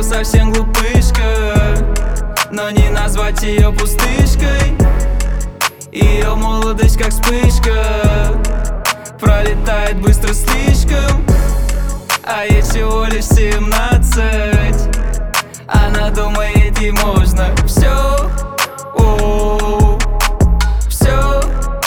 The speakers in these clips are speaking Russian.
совсем глупышка, но не назвать ее пустышкой. Ее молодость как вспышка, пролетает быстро слишком. А ей всего лишь 17. Она думает, ей можно все, все.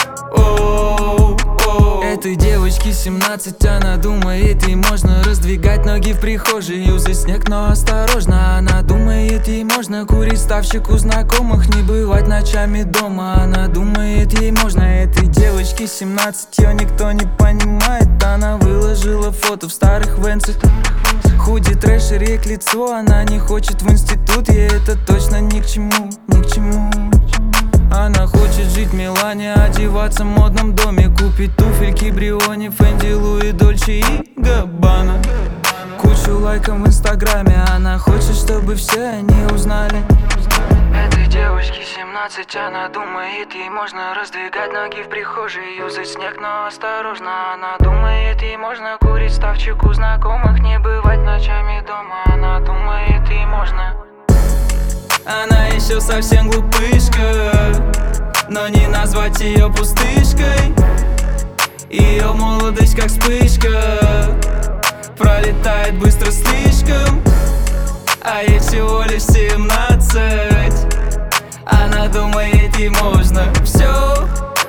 Этой девочке 17, она думает, ей можно раздвигать ноги в прихожей, юзать снег, но осторожно. Она думает, ей можно курить ставчик у знакомых, не бывать ночами дома. Она думает, ей можно. Этой девочке 17, ее никто не понимает. Она выложила фото в старых венцах, худи, трэшер, ей к лицу. Она не хочет в институт, ей это точно ни к чему, ни к чему. Она хочет жить в Милане, одеваться в модном доме, купить туфельки Бриони, Фенди, Луи, Дольче и Габбана, кучу лайков в инстаграме. Она хочет, чтобы все они узнали. Этой девочке 17, она думает, ей можно раздвигать ноги в прихожей, юзать снег, но осторожно. Она думает, ей можно курить ставчик у знакомых, не бывать ночами дома. Она думает, ей можно. Она еще совсем глупышка, но не назвать ее пустышкой. Ее молодость как вспышка, пролетает быстро слишком. А ей всего лишь 17. Она думает, ей можно все,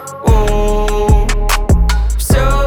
все.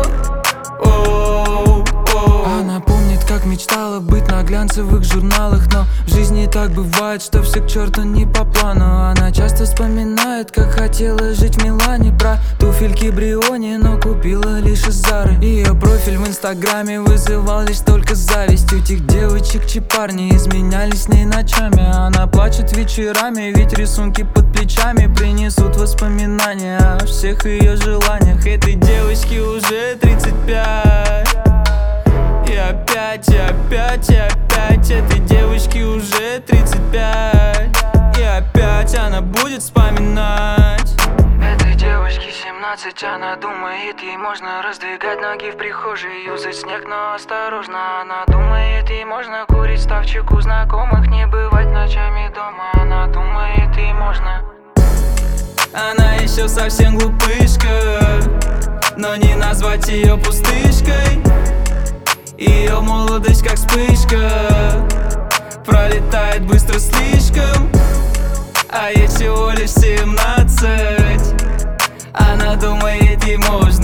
Она помнит, как мечтала быть на глянцевых журналах, но в жизни так бывает, что все к черту не по плану. Она часто вспоминает, как хотела жить в Милане, про туфельки Бриони, но купила лишь из Зары. Ее профиль в инстаграме вызывал лишь только зависть. У тех девочек, чьи парни изменялись с ней ночами. Она плачет вечерами, ведь рисунки под плечами принесут воспоминания о всех ее желаниях. Этой девочке уже 35. И опять этой девочке уже 35. И опять она будет вспоминать. Этой девочке 17, она думает, ей можно раздвигать ноги в прихожей, юзать снег, но осторожно. Она думает, ей можно курить ставчик у знакомых, не бывать ночами дома. Она думает, ей можно. Она еще совсем глупышка, но не назвать ее пустышкой. Ее молодость как вспышка, пролетает быстро слишком. А ей всего лишь 17. Она думает, ей можно.